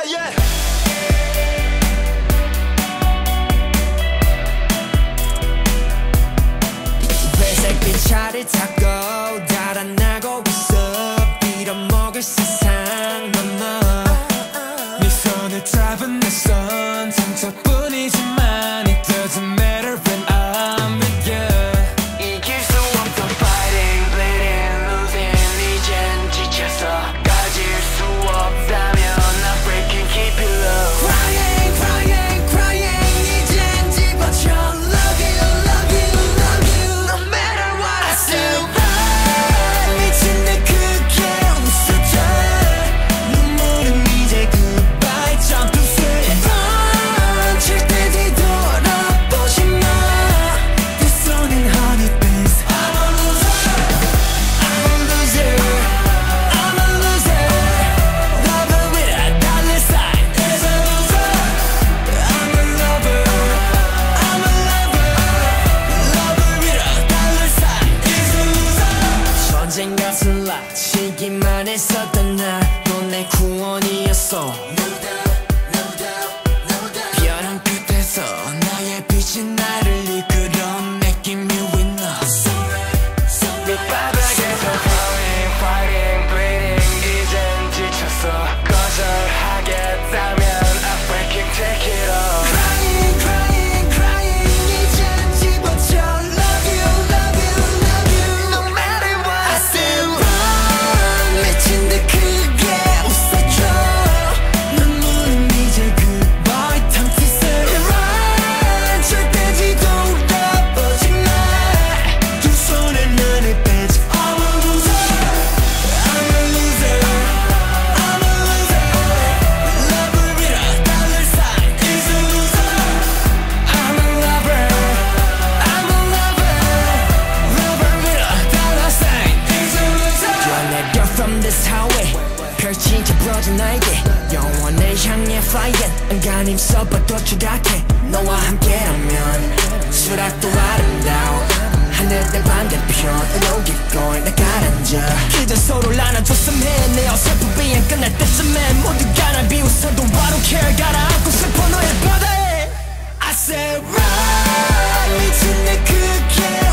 yeah. 회색빛 차를 타고 달아나고 있어 빌어먹을 세상 넘어 네 손을 잡은 내 손 상처뿐이지만 It doesn't matter when I'm with you 이길 수 없던 fighting, bleeding, losing 이젠 지쳐서 가질 수 없다면 I'm breaking, keep it low Crying, crying, crying 이젠 집어쳐 Love you, love you, love you No matter what I still run 미친 듯 크게 웃어줘 눈물은 이제 goodbye Jump to say run 절대 뒤돌아보지 마 두 손엔 honey bees I'm a loser I'm a loser I'm a loser Lover with a dollar sign is a loser I'm a lover I'm a lover Lover with a dollar sign is a loser 언젠가 슬라치기만 했었던 나도 내 구원이었어 벼랑 끝에서 나의 빛이 나를 이끌어 Making me winner 밑바닥에서 falling, fighting, bleeding 이젠 지쳤어 거절하겠다면 I'm breaking, take it all Crying, crying, crying 이젠 집어쳐 Love you, love you, love you No matter what I still run 미친 듯 크게 웃어줘 눈물은 이제 goodbye time to say run 절대 뒤돌아보지 마 두 손에 나를 빼지 I'm a loser I'm a loser I'm a loser Lover with a dollar sign is a loser I'm a lover I'm a lover Lover with a dollar sign is a loser 뛰어내려 from this highway 펼치자 부러진 날개 영원을 향해 flying 안간힘 써봐도 추락해 너와 함께라면 수락도 아름다워 하늘의 반대편 And keep going 나 가라앉아 그저 서로를 안아줬으면 내 어설픈 비행 끝날 때쯤엔 모두가 날 비웃어도 I don't care 가라앉고 싶어 너의 바다에 I said run 미친 듯 크게